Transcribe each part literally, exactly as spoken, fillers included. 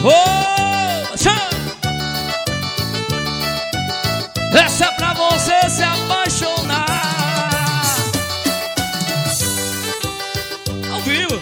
Oh, essa é pra você se apaixonar. Ao vivo.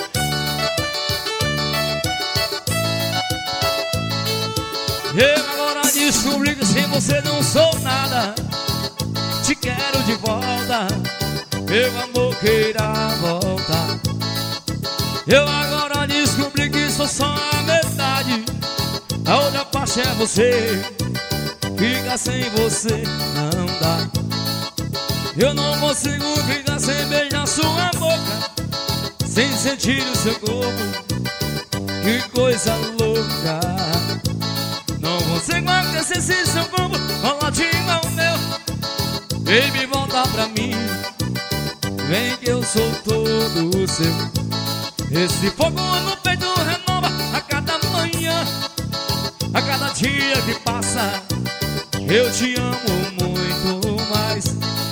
Eu agora descobri que sem você não sou nada. Te quero de volta, meu amor queira voltar. Eu agora descobri que sou só a metade. A outra parte é você. Ficar sem você não dá. Eu não consigo ficar sem beijar sua boca, sem sentir o seu corpo. Que coisa louca. Não consigo aquecer esse seu corpo coladinho ao meu. Baby, volta pra mim. Vem que eu sou todo seu. Esse fogo no peito renova a cada manhã. A cada dia que passa eu te amo muito mais.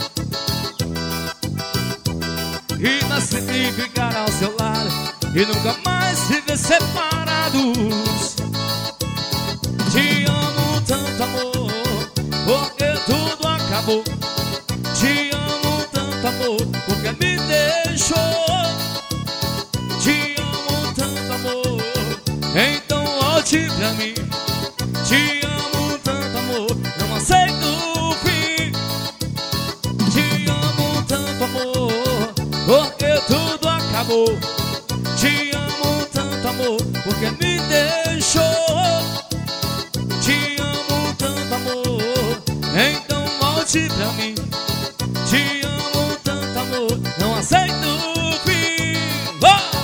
E nós sempre ficar ao seu lado e nunca mais viver separados. Te amo tanto, amor, porque tudo acabou. Te amo tanto, amor, porque me deixou. Te amo tanto, amor, então volte pra mim. Te amo tanto, amor, não aceito o fim. Te amo tanto, amor, porque tudo acabou. Te amo tanto, amor, porque me deixou. Te amo tanto, amor, então volte pra mim. Te amo tanto, amor, não aceito o fim. Oh!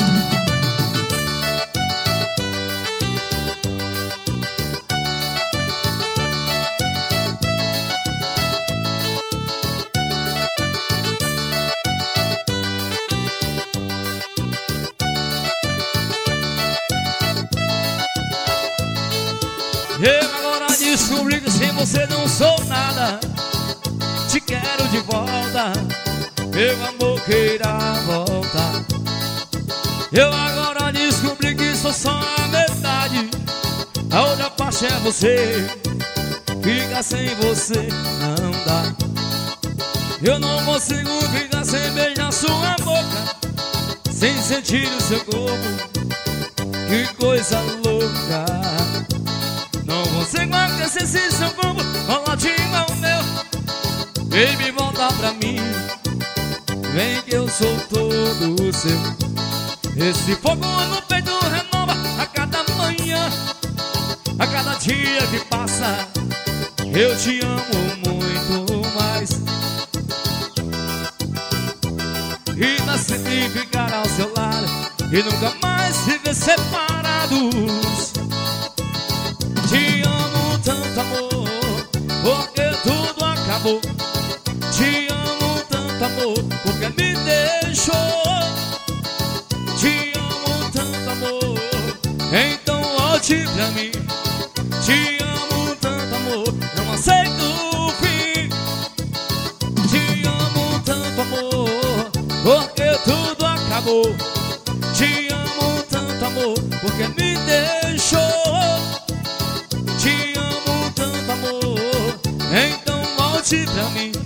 Eu agora descobri que sem você não sou nada. Te quero de volta, meu amor queira voltar. Eu agora descobri que sou só a metade. A outra parte é você. Ficar sem você não dá. Eu não consigo ficar sem beijar sua boca, sem sentir o seu corpo. Que coisa louca. Não consigo aquecer esse seu corpo coladinho ao meu. Baby, volta pra mim. Vem que eu sou todo seu. Esse fogo no peito renova a cada manhã. A cada dia que passa eu te amo muito mais. E nós sempre ficar ao seu lado e nunca mais viver separados. Te amo tanto, amor, porque tudo acabou. Te amo tanto, amor, porque me deixou. Te amo tanto, amor, então volte pra mim. Te amo tanto, amor, não aceito o fim. Te amo tanto, amor, porque tudo acabou. Te amo tanto, amor, porque me deixou. Te amo tanto, amor, então volte pra mim.